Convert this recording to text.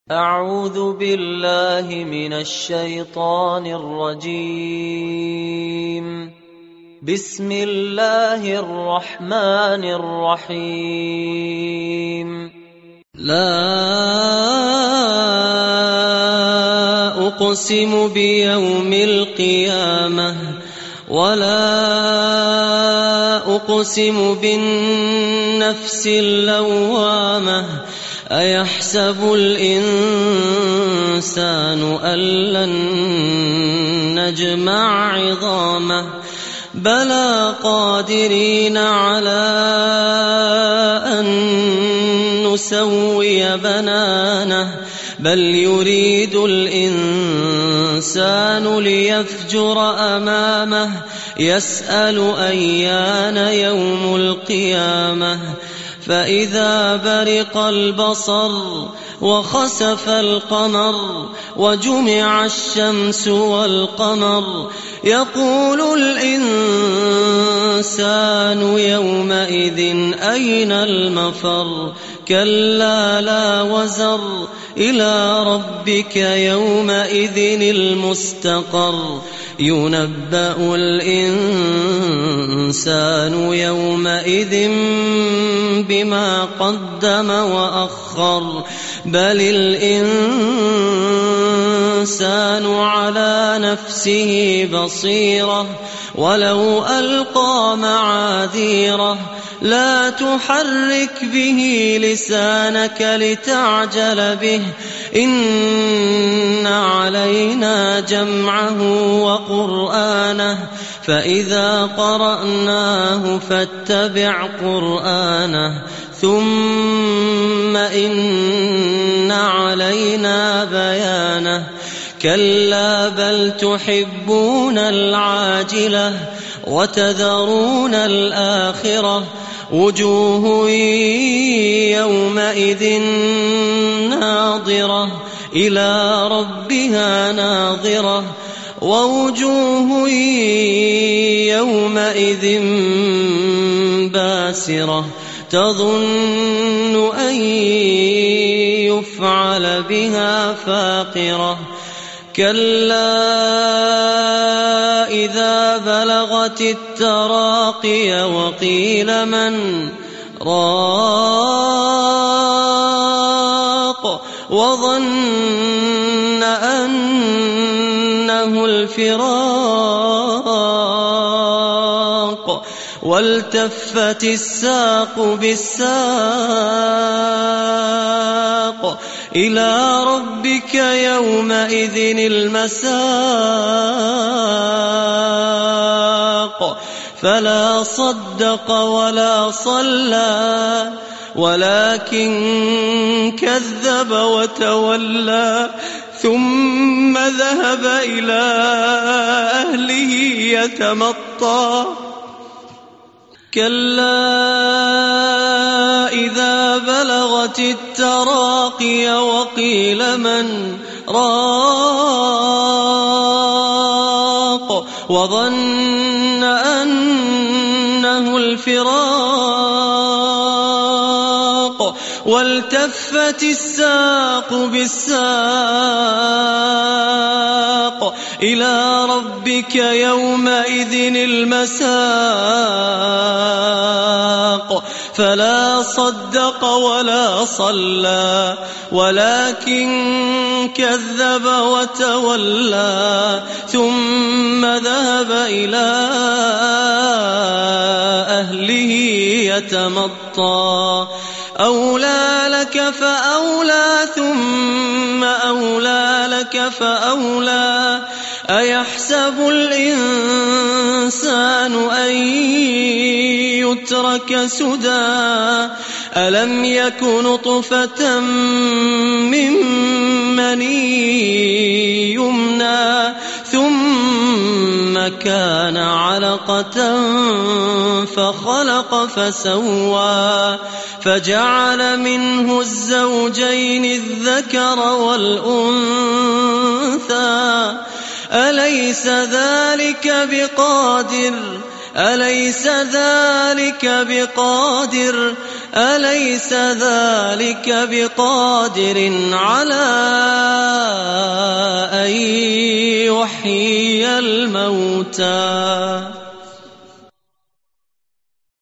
أعوذ بالله من الشيطان الرجيم. بسم الله الرحمن الرحيم. لا أقسم بيوم القيامة ولا أقسم بالنفس اللوامة أيحسب الإنسان أن لن نجمع عظامه بلى قادرين على أن نسوي بنانه بل يريد الإنسان ليفجر أمامه يسأل أيان يوم القيامة فإذا برق البصر وخسف القمر وجمع الشمس والقمر يقول الإنسان يومئذ أين المفر كلا لا وزر إلى ربك يومئذ المستقر ينبأ الإنسان يومئذ بما قدم وأخر بل الإنسان على نفسه بصيرة ولو ألقى معاذيره لا تحرك به لسانك لتعجل به إن علينا جمعه وقرآنه فإذا قرأناه فاتبع قرآنه ثم إن علينا بيانه كلا بل تحبون العاجلة وتذرون الآخرة وجوه يومئذ ناظرة إلى ربها ناظرة ووجوه يومئذ باسرة تظن أن يفعل بها فاقرة كلا إذا بلغت التراقي وقيل من راق وظن أنه الفراق والتفت الساق بالساق إلى ربك يومئذ المساق فلا صدق ولا صلى ولكن كذب وتولى ثم ذهب إلى أهله يتمطى كلا إذا بلغت التراقي وقيل من راق وظن أنه الفراق والتفت الساق بالساق إلى ربك يومئذ المساق فلا صدق ولا صلى ولكن كذب وتولى ثم ذهب إلى أهله يتمطى أولى لك فأولى ثم أولى لك فأولى أيحسب الإنسان أن يترك سدى ألم يك نطفة من مني يمنى ثم كان علقة فخلق فسوى فجعل منه الزوجين الذكر والأنثى أليس ذلك بقادر أليس ذلك بقادر على أن يحيي الموتى